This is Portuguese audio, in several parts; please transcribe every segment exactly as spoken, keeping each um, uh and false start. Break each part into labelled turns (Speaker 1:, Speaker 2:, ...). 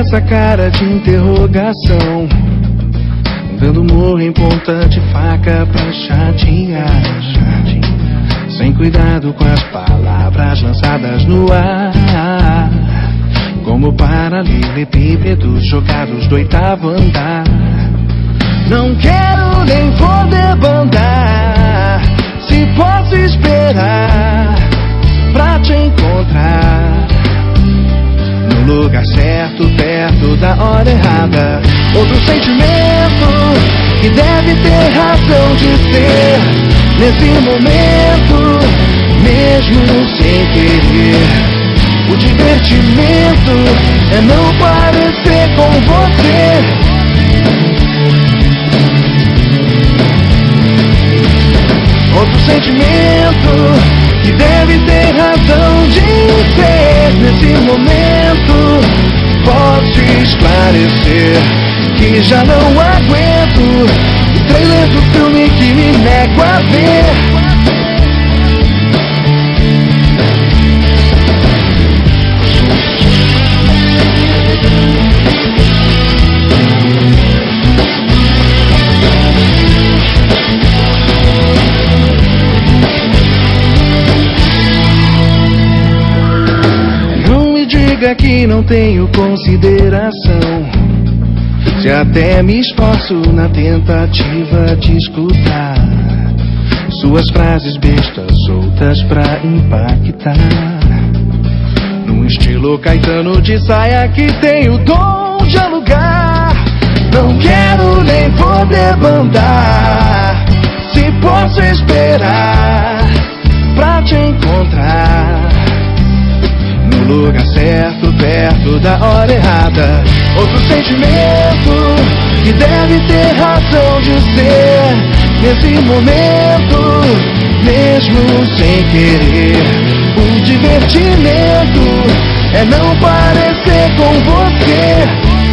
Speaker 1: essa cara de interrogação, dando morro em ponta de faca pra chatear, sem cuidado com as palavras lançadas no ar, como paralelepípedos jogados do oitavo andar. Não quero nem vou debandar, se posso esperar pra te encontrar no lugar certo, perto da hora errada. Outro sentimento que deve ter razão de ser nesse momento, mesmo sem querer. O divertimento é não parecer com você. Outro sentimento que deve ter razão de ser nesse momento. Posso esclarecer que já não aguento o trailer do filme que me nego a ver. Que não tenho consideração, se até me esforço na tentativa de escutar suas frases bestas soltas pra impactar, num estilo Caetano de saia que tem o dom de alugar. Não quero nem vou debandar, se posso esperar pra te encontrar no lugar certo, perto da hora errada. Outro sentimento que deve ter razão de ser nesse momento, mesmo sem querer. O divertimento é não parecer com você.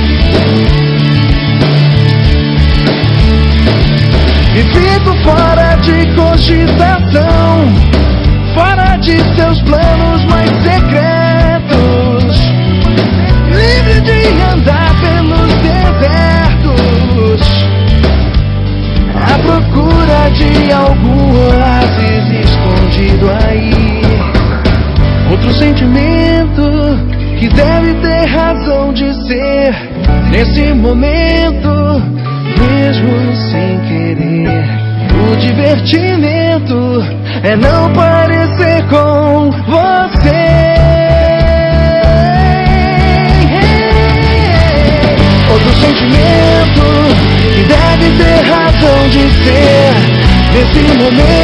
Speaker 1: E fico fora de cogitação, fora de seus planos mais secretos, livre de andar pelos desertos, à procura de algum oásis escondido aí. Outro sentimento que deve ter razão de ser nesse momento, mesmo sem querer. O divertimento é não parecer com você. Outro sentimento que deve ter razão de ser nesse momento.